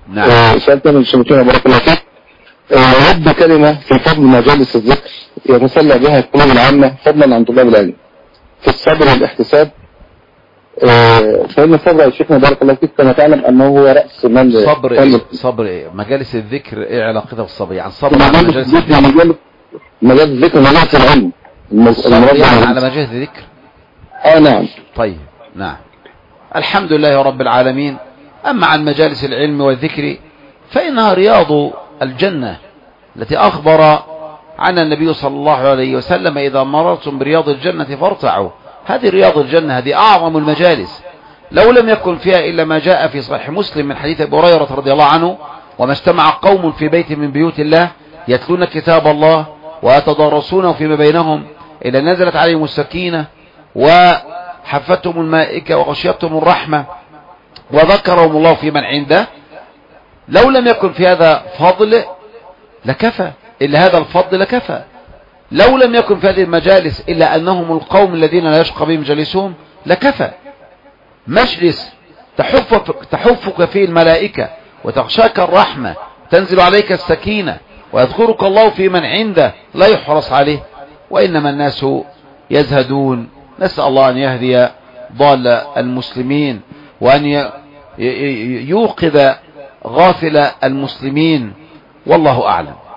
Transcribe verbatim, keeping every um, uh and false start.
نعم. سألت من شمتنا بارك الله فيك. رد كلمة في فضل مجالس الذكر يتسلى بها القلوب العامة فضلا عن طلاب العلم في الصبر والاحتساب. فإن الصبر يا شيخنا بارك الله فيك كما تعلم أنه هو رأس مال صبر إيه؟ صبر إيه؟ مجالس الذكر إيه علاقتها بالصبر؟ يعني صبر على مجالس الذكر مجالس مجالس الذكر مجالس العلم الصبر يعني على مجالس الذكر. آه نعم. طيب نعم الحمد لله رب العالمين. أما عن مجالس العلم والذكر فإنها رياض الجنة التي أخبر عنها النبي صلى الله عليه وسلم إذا مررتم برياض الجنة فارتعوا. هذه رياض الجنة، هذه أعظم المجالس، لو لم يكن فيها إلا ما جاء في صحيح مسلم من حديث أبي هريرة رضي الله عنه: وما اجتمع قوم في بيت من بيوت الله يتلون كتاب الله ويتدارسونه فيما بينهم إلا نزلت عليهم السكينة وحفتهم الملائكة وغشيتهم الرحمة وذكرهم الله في من عنده. لو لم يكن في هذا فضل لكفى، إلا هذا الفضل لكفى. لو لم يكن في هذه المجالس إلا أنهم القوم الذين لا يشقى بهم جليسهم لكفى. مجلس تحفك, تحفك فيه الملائكة وتغشاك الرحمة، تنزل عليك السكينة ويذكرك الله في من عنده لا يحرص عليه، وإنما الناس يزهدون. نسأل الله أن يهدي ضال المسلمين وأن يوقظ غافل المسلمين، والله أعلم.